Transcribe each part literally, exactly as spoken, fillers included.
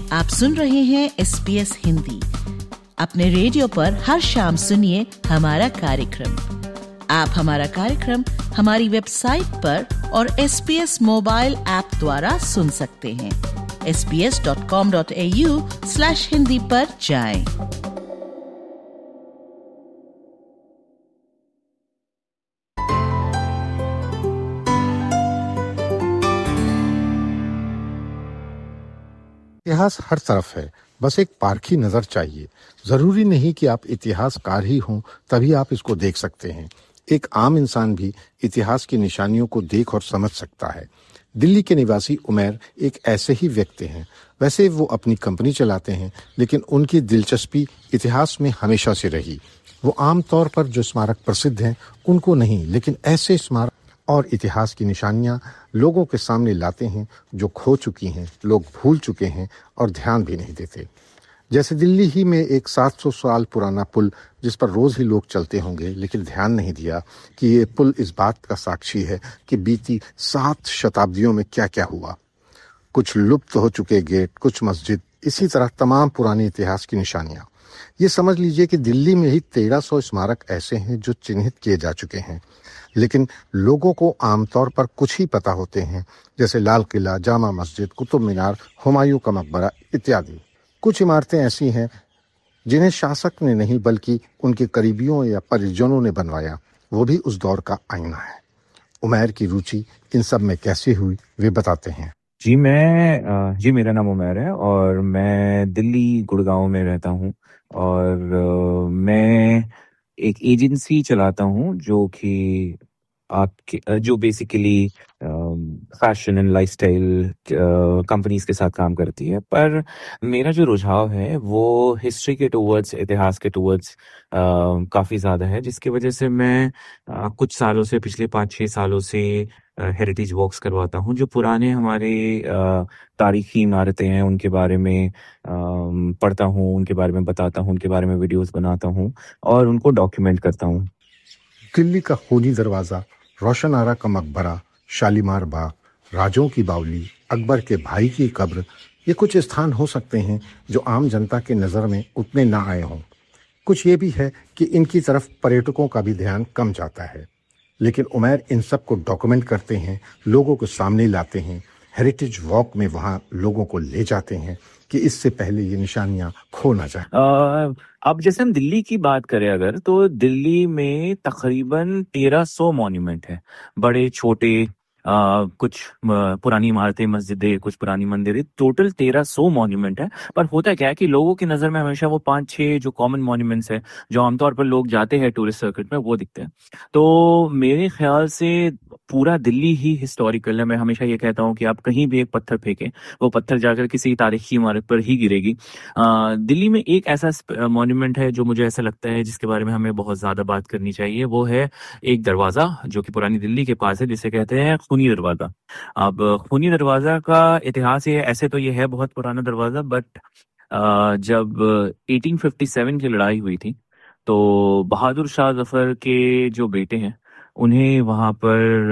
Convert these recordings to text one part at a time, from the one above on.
आप सुन रहे हैं एस बी एस हिंदी। अपने रेडियो पर हर शाम सुनिए हमारा कार्यक्रम। आप हमारा कार्यक्रम हमारी वेबसाइट पर और S B S mobile app द्वारा सुन सकते हैं। S B S dot com dot A U slash Hindi पर जाएं। इतिहास हर तरफ है, बस एक पारखी नजर चाहिए। जरूरी नहीं कि आप इतिहासकार ही हों तभी आप इसको देख सकते हैं। एक आम इंसान भी इतिहास की निशानियों को देख और समझ सकता है। दिल्ली के निवासी उमैर एक ऐसे ही व्यक्ति हैं। वैसे वो अपनी कंपनी चलाते हैं, लेकिन उनकी दिलचस्पी इतिहास में हमेशा से रही। वो आमतौर पर जो स्मारक प्रसिद्ध हैं उनको नहीं, लेकिन ऐसे स्मारक और इतिहास की निशानियां लोगों के सामने लाते हैं जो खो चुकी हैं, लोग भूल चुके हैं और ध्यान भी नहीं देते। जैसे दिल्ली ही में एक सात सौ साल पुराना पुल जिस पर रोज ही लोग चलते होंगे, लेकिन ध्यान नहीं दिया कि ये पुल इस बात का साक्षी है कि बीती सात शताब्दियों में क्या क्या हुआ। कुछ लुप्त हो चुके गेट, कुछ मस्जिद, इसी तरह तमाम पुराने इतिहास की निशानियां। ये समझ लीजिए कि दिल्ली में ही तेरह सौ स्मारक ऐसे हैं जो चिन्हित किए जा चुके हैं, लेकिन लोगों को आमतौर पर कुछ ही पता होते हैं, जैसे लाल किला, जामा मस्जिद, कुतुब मीनार, हुमायूं का मकबरा इत्यादि। कुछ इमारतें ऐसी हैं जिन्हें शासक ने नहीं बल्कि उनके करीबियों या परिजनों ने बनवाया, वो भी उस दौर का आईना है। उमैर की रुचि इन सब में कैसे हुई वे बताते हैं। जी मैं जी मेरा नाम उमैर है और मैं दिल्ली गुड़गांव में रहता हूँ और मैं एक एजेंसी चलाता हूँ जो कि आपके जो basically fashion and lifestyle companies के साथ काम करती है। पर मेरा जो रुझाव है वो हिस्ट्री के टुवर्ड्स, इतिहास के टुवर्ड्स काफ़ी ज़्यादा है, जिसकी वजह से मैं आ, कुछ सालों से, पिछले पाँच छः सालों से हेरिटेज वॉक्स करवाता हूँ। जो पुराने हमारे आ, तारीखी इमारतें हैं उनके बारे में आ, पढ़ता हूँ, उनके बारे में बताता हूँ, उनके बारे में वीडियोस बनाता हूँ और उनको डॉक्यूमेंट करता हूँ। दिल्ली का खूनी दरवाजा, रोशन आरा का मकबरा, शालीमार बाग, राजों की बावली, अकबर के भाई की कब्र, ये कुछ स्थान हो सकते हैं जो आम जनता के नज़र में उतने ना आए हों। कुछ ये भी है कि इनकी तरफ पर्यटकों का भी ध्यान कम जाता है, लेकिन उमैर इन सब को डॉक्यूमेंट करते हैं, लोगों को सामने लाते हैं। हेरिटेज वॉक में वहाँ लोगों को ले जाते हैं कि इससे पहले ये निशानियां खो ना जाए। अब जैसे हम दिल्ली की बात करें अगर, तो दिल्ली में तकरीबन तेरह सौ मॉन्यूमेंट है, बड़े छोटे, आ, कुछ आ, पुरानी इमारतें, मस्जिदें, कुछ पुरानी मंदिरें, टोटल तेरह सौ मॉन्यूमेंट है। पर होता क्या है कि लोगों की नज़र में हमेशा वो पाँच छः जो कॉमन मॉन्यूमेंट्स है, जो आमतौर पर लोग जाते हैं टूरिस्ट सर्किट में, वो दिखते हैं। तो मेरे ख्याल से पूरा दिल्ली ही हिस्टोरिकल है। मैं हमेशा ये कहता हूँ कि आप कहीं भी एक पत्थर फेंकें, वो पत्थर जाकर किसी तारीखी इमारत पर ही गिरेगी। आ, दिल्ली में एक ऐसा मॉन्यूमेंट है जो मुझे ऐसा लगता है जिसके बारे में हमें बहुत ज़्यादा बात करनी चाहिए। वो है एक दरवाज़ा जो कि पुरानी दिल्ली के पास है, जिसे कहते हैं खूनी दरवाज़ा। अब खूनी दरवाज़ा का इतिहास ये, ऐसे तो ये है बहुत पुराना दरवाज़ा, बट जब अठारह सौ सत्तावन की लड़ाई हुई थी तो बहादुर शाह जफर के जो बेटे हैं उन्हें वहां पर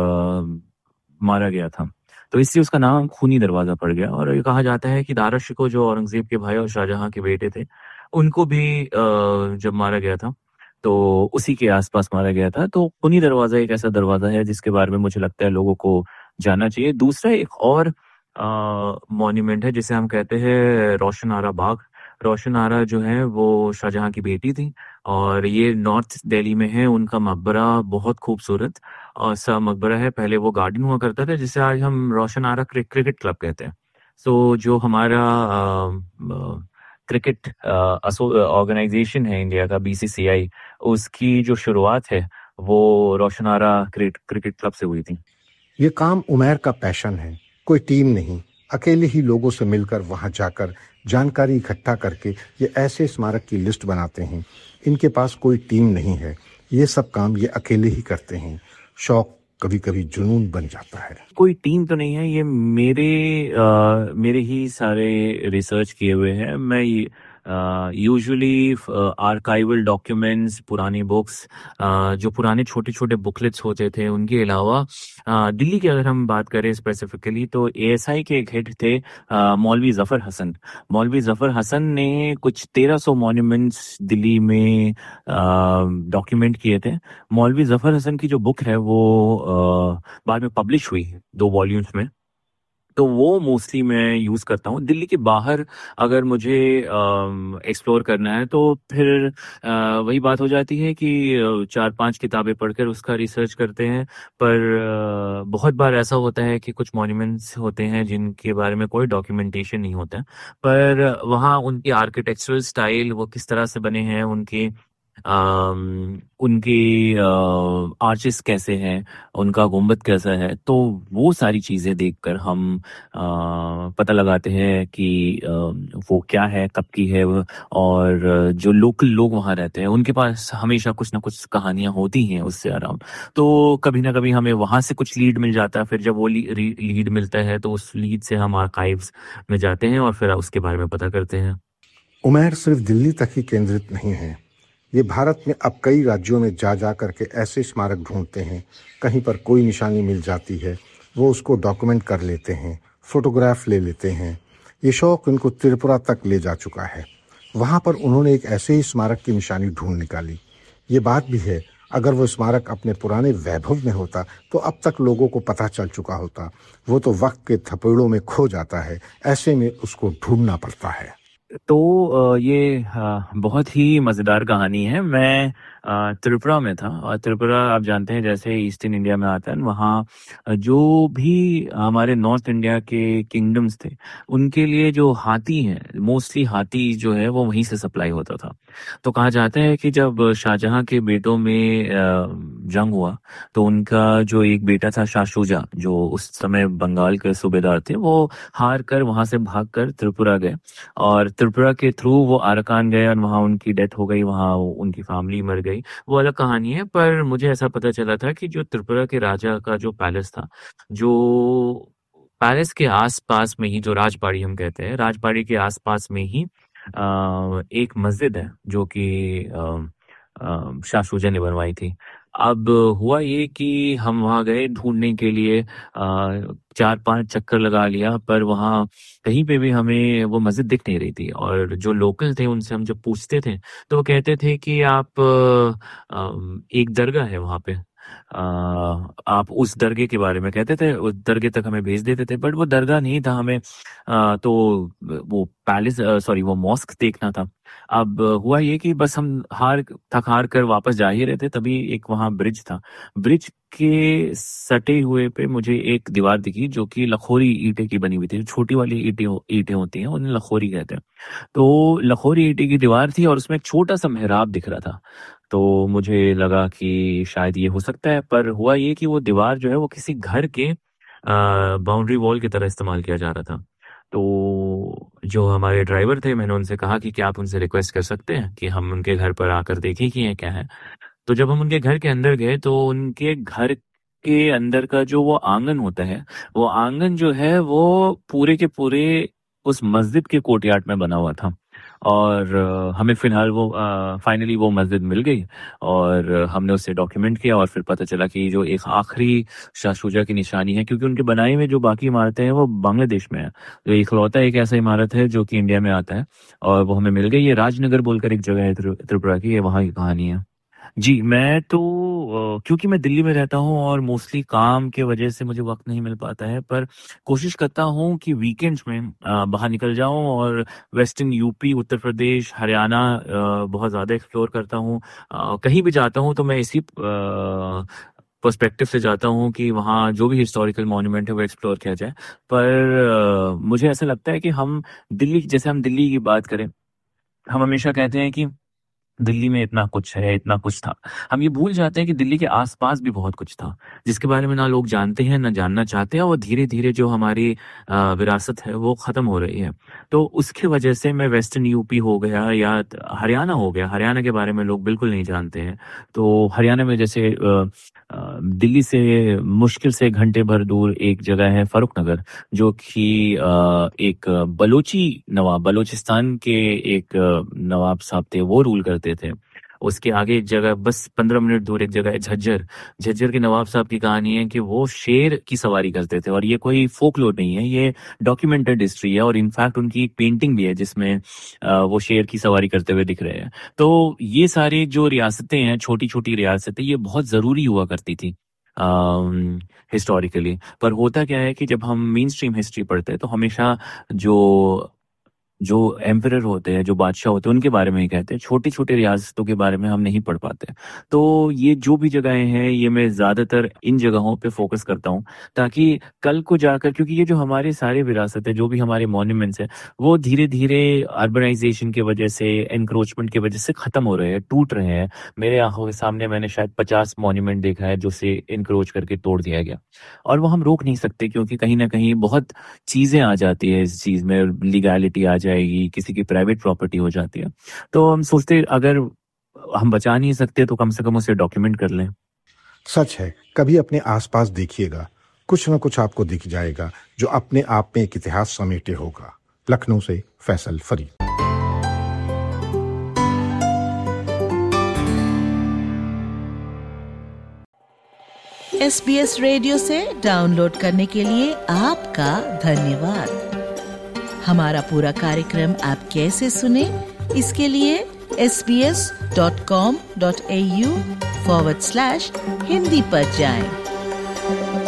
आ, मारा गया था, तो इससे उसका नाम खूनी दरवाजा पड़ गया। और ये कहा जाता है कि दारा शिकोह जो औरंगजेब के भाई और शाहजहां के बेटे थे, उनको भी आ, जब मारा गया था तो उसी के आसपास मारा गया था। तो खूनी दरवाजा एक ऐसा दरवाजा है जिसके बारे में मुझे लगता है लोगों को जानना चाहिए। दूसरा एक और मॉन्यूमेंट है जिसे हम कहते हैं रोशन आरा बाग। रोशन आरा जो है वो शाहजहां की बेटी थी और ये नॉर्थ दिल्ली में है। उनका मकबरा बहुत खूबसूरत और सा मकबरा है। पहले वो गार्डन हुआ करता था जिसे आज हम रोशन आरा क्रिकेट क्लब कहते हैं। सो जो हमारा क्रिकेट ऑर्गेनाइजेशन है इंडिया का, बी सी सी आई, उसकी जो शुरुआत है वो रोशन आरा क्रिकेट क्लब से हुई थी। ये काम उमैर का पैशन है, कोई टीम नहीं, अकेले ही लोगों से मिलकर वहां जाकर जानकारी इकट्ठा करके ये ऐसे स्मारक की लिस्ट बनाते हैं। इनके पास कोई टीम नहीं है, ये सब काम ये अकेले ही करते हैं। शौक कभी कभी जुनून बन जाता है। कोई टीम तो नहीं है, ये मेरे आ, मेरे ही सारे रिसर्च किए हुए हैं। मैं यूजुअली आर्काइवल डॉक्यूमेंट्स, पुरानी बुक्स, जो पुराने छोटे छोटे बुकलेट्स होते थे, उनके अलावा अ, दिल्ली की अगर हम बात करें स्पेसिफिकली तो एएसआई के एक हेड थे अ, मौलवी जफर हसन। मौलवी जफर हसन ने कुछ तेरह सौ मॉन्यूमेंट्स दिल्ली में डॉक्यूमेंट किए थे। मौलवी जफर हसन की जो बुक है वो अ, बाद में पब्लिश हुई दो वॉल्यूम्स में, तो वो मोस्टली मैं यूज़ करता हूँ। दिल्ली के बाहर अगर मुझे एक्सप्लोर करना है तो फिर अ, वही बात हो जाती है कि अ, चार पांच किताबें पढ़कर उसका रिसर्च करते हैं। पर अ, बहुत बार ऐसा होता है कि कुछ मॉन्यूमेंट्स होते हैं जिनके बारे में कोई डॉक्यूमेंटेशन नहीं होता है, पर वहाँ उनकी आर्किटेक्चरल स्टाइल, वो किस तरह से बने हैं, उनके अम, उनके आर्चेस कैसे हैं, उनका गुंबद कैसा है, तो वो सारी चीज़ें देखकर हम अ, पता लगाते हैं कि अ, वो क्या है, कब की है वो। और अ, जो लोकल लोग वहाँ रहते हैं उनके पास हमेशा कुछ ना कुछ कहानियाँ होती हैं उससे अराउंड, तो कभी ना कभी हमें वहाँ से कुछ लीड मिल जाता है। फिर जब वो ली, री- लीड मिलता है तो उस लीड से हम आर्काइव्स में जाते हैं और फिर उसके बारे में पता करते हैं। उमेर सिर्फ दिल्ली तक ही केंद्रित नहीं है। ये भारत में अब कई राज्यों में जा जा करके ऐसे स्मारक ढूंढते हैं, कहीं पर कोई निशानी मिल जाती है वो उसको डॉक्यूमेंट कर लेते हैं, फोटोग्राफ ले लेते हैं। ये शौक इनको त्रिपुरा तक ले जा चुका है। वहाँ पर उन्होंने एक ऐसे ही स्मारक की निशानी ढूंढ निकाली। ये बात भी है, अगर वो स्मारक अपने पुराने वैभव में होता तो अब तक लोगों को पता चल चुका होता। वो तो वक्त के थपेड़ों में खो जाता है, ऐसे में उसको ढूंढना पड़ता है। तो अ, ये अ, बहुत ही मज़ेदार कहानी है। मैं अ, त्रिपुरा में था, और त्रिपुरा आप जानते हैं जैसे ईस्टर्न इंडिया में आता है, वहाँ अ, जो भी हमारे नॉर्थ इंडिया के किंगडम्स थे, उनके लिए जो हाथी हैं, मोस्टली हाथी जो है वो वहीं से सप्लाई होता था। तो कहा जाता है कि जब शाहजहां के बेटों में अ, जंग हुआ, तो उनका जो एक बेटा था शाह शुजा, जो उस समय बंगाल के सूबेदार थे, वो हार कर वहां से भाग कर त्रिपुरा गए, और त्रिपुरा के थ्रू वो आराकान गए और वहाँ उनकी डेथ हो गई, वहाँ उनकी फैमिली मर गई, वो अलग कहानी है। पर मुझे ऐसा पता चला था कि जो त्रिपुरा के राजा का जो पैलेस था, जो पैलेस के आसपास में ही, जो राजबाड़ी हम कहते हैं, राजबाड़ी के आसपास में ही अ, एक मस्जिद है जो कि अ, अ, शाह शुजा ने बनवाई थी। अब हुआ ये कि हम वहाँ गए ढूंढने के लिए, अ, चार पांच चक्कर लगा लिया, पर वहाँ कहीं पे भी हमें वो मस्जिद दिख नहीं रही थी। और जो लोकल थे उनसे हम जब पूछते थे तो वो कहते थे कि आप अ, अम, एक दरगाह है वहाँ पे, अ, आप उस दरगाह के बारे में कहते थे, उस दरगाह तक हमें भेज देते थे, बट वो दरगाह नहीं था, हमें अ, तो वो पैलेस, सॉरी वो मॉस्क देखना था। अब हुआ ये कि बस हम हार थक हार कर वापस जा ही रहे थे, तभी एक वहाँ ब्रिज था। ब्रिज के सटे हुए पे मुझे एक दीवार दिखी जो कि लखोरी ईंटें की बनी हुई थी, छोटी वाली ईंटें हो- ईंटें होती हैं, उन्हें लखोरी कहते हैं। तो लखोरी ईंटें की दीवार थी और उसमें एक छोटा सा मेहराब दिख रहा था। तो मुझे लगा कि शायद ये हो सकता है, पर हुआ ये कि वो दीवार जो है वो किसी घर के बाउंड्री वॉल की तरह इस्तेमाल किया जा रहा था। तो जो हमारे ड्राइवर थे, मैंने उनसे कहा कि क्या आप उनसे रिक्वेस्ट कर सकते हैं कि हम उनके घर पर आकर देखें कि ये क्या है। तो जब हम उनके घर के अंदर गए तो उनके घर के अंदर का जो वो आंगन होता है, वो आंगन जो है वो पूरे के पूरे उस मस्जिद के कोर्टयार्ड में बना हुआ था। और अ, हमें फिलहाल वो फाइनली वो मस्जिद मिल गई, और अ, हमने उसे डॉक्यूमेंट किया, और फिर पता चला कि जो एक आखिरी शाह शुजा की निशानी है, क्योंकि उनके बनाए हुए जो बाकी इमारतें हैं वो बांग्लादेश में है, तो इकलौता एक ऐसा इमारत है जो कि इंडिया में आता है, और वो हमें मिल गई। ये राजनगर बोलकर एक जगह है त्रि- त्रिपुरा की, ये वहाँ की कहानी है। जी, मैं तो अ, क्योंकि मैं दिल्ली में रहता हूँ और मोस्टली काम के वजह से मुझे वक्त नहीं मिल पाता है, पर कोशिश करता हूँ कि वीकेंड्स में अ, बाहर निकल जाऊँ और वेस्टर्न यूपी, उत्तर प्रदेश, हरियाणा अ, बहुत ज़्यादा एक्सप्लोर करता हूँ। अ, कहीं भी जाता हूँ तो मैं इसी पर्सपेक्टिव से जाता हूँ कि वहाँ जो भी हिस्टोरिकल मॉन्यूमेंट है वो एक्सप्लोर किया जाए। पर अ, मुझे ऐसा लगता है कि हम दिल्ली, जैसे हम दिल्ली की बात करें, हम हमेशा कहते हैं कि दिल्ली में इतना कुछ है, इतना कुछ था। हम ये भूल जाते हैं कि दिल्ली के आसपास भी बहुत कुछ था, जिसके बारे में ना लोग जानते हैं, ना जानना चाहते हैं, और धीरे-धीरे जो हमारी अ, विरासत है वो ख़त्म हो रही है। तो उसकी वजह से मैं वेस्टर्न यूपी हो गया या त हरियाणा हो गया, हरियाणा के बारे में लोग बिल्कुल नहीं जानते हैं। तो हरियाणा में जैसे अ अ, दिल्ली से मुश्किल से घंटे भर दूर एक जगह है फ़र्रुखनगर, जो कि अ, एक बलोची नवाब, बलूचिस्तान के एक नवाब साहब थे, वो रूल करते थे। उसके आगे एक जगह बस पंद्रह मिनट दूर एक जगह है झज्जर। झज्जर के नवाब साहब की कहानी है कि वो शेर की सवारी करते थे, और ये कोई फोकलोर नहीं है, ये डॉक्यूमेंटेड हिस्ट्री है, और इनफैक्ट उनकी एक पेंटिंग भी है जिसमें अ, वो शेर की सवारी करते हुए दिख रहे हैं। तो ये सारी जो रियासतें हैं, छोटी-छोटी रियासतें, ये बहुत ज़रूरी हुआ करती थी अम, हिस्टोरिकली। पर होता क्या है कि जब हम मेन स्ट्रीम हिस्ट्री पढ़ते हैं तो हमेशा जो जो एम्परर होते हैं, जो बादशाह होते हैं, उनके बारे में ही कहते हैं, छोटी-छोटी रियासतों के बारे में हम नहीं पढ़ पाते। तो ये जो भी जगहें हैं, ये मैं ज़्यादातर इन जगहों पे फ़ोकस करता हूँ, ताकि कल को जाकर, क्योंकि ये जो हमारे सारे विरासत है, जो भी हमारे मॉन्यूमेंट्स हैं, वो धीरे-धीरे अर्बनाइज़ेशन की वजह से, एनक्रोचमेंट की वजह से ख़त्म हो रहे हैं, टूट रहे हैं। मेरे आँखों के सामने मैंने शायद पचास मॉन्यूमेंट देखा है, जो से एनक्रोच करके तोड़ दिया गया, और वो हम रोक नहीं सकते, क्योंकि कहीं न कहीं बहुत चीज़ें आ जाती है इस चीज़ में, लीगैलिटी आ जाएगी, किसी की प्राइवेट प्रॉपर्टी हो जाती है। तो हम सोचते अगर हम बचा नहीं सकते तो कम से कम उसे डॉक्यूमेंट कर लें। सच है, कभी अपने आसपास देखिएगा, कुछ न कुछ आपको दिख जाएगा जो अपने आप में एक इतिहास समेटे होगा। लखनऊ से Faisal Farid. S B S radio से डाउनलोड करने के लिए आपका धन्यवाद। हमारा पूरा कार्यक्रम आप कैसे सुने, इसके लिए S B S dot com dot A U forward slash Hindi पर जाएं।